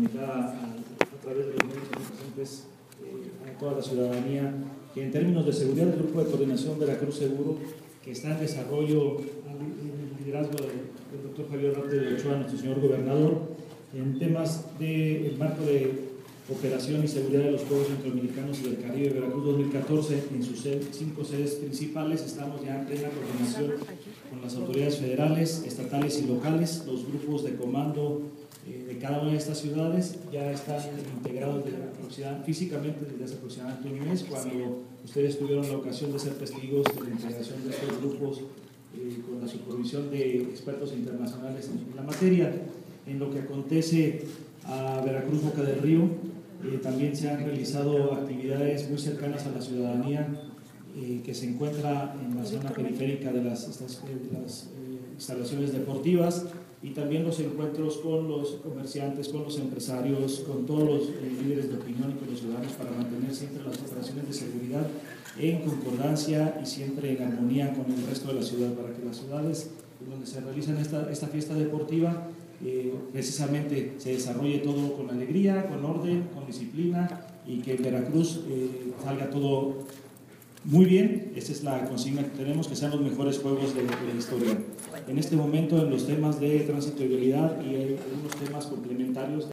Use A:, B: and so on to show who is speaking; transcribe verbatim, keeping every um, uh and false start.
A: comunicar a, a través de los medios presentes eh, a toda la ciudadanía que en términos de seguridad el Grupo de Coordinación Veracruz Seguro, que está en desarrollo en el liderazgo del, del doctor Javier Rarte de Ochoa, nuestro señor gobernador, en temas del marco de operación y seguridad de los Juegos Centroamericanos y del Caribe Veracruz dos mil catorce, en sus cinco sedes principales. Estamos ya en plena coordinación con las autoridades federales, estatales y locales. Los grupos de comando eh, de cada una de estas ciudades ya están integrados desde aproximadamente, físicamente desde hace aproximadamente un mes, cuando ustedes tuvieron la ocasión de ser testigos de la integración de estos grupos eh, con la supervisión de expertos internacionales en la materia. En lo que acontece a Veracruz Boca del Río, eh, también se han realizado actividades muy cercanas a la ciudadanía eh, que se encuentra en la zona periférica de las, estas, de las eh, instalaciones deportivas, y también los encuentros con los comerciantes, con los empresarios, con todos los eh, líderes de opinión y con los ciudadanos, para mantener siempre las operaciones de seguridad en concordancia y siempre en armonía con el resto de la ciudad, para que las ciudades donde se realiza esta, esta fiesta deportiva Eh, precisamente se desarrolle todo con alegría, con orden, con disciplina, y que en Veracruz eh, salga todo muy bien. Esa es la consigna que tenemos, que sean los mejores juegos de, de la historia. En este momento, en los temas de tránsito y vialidad y hay algunos temas complementarios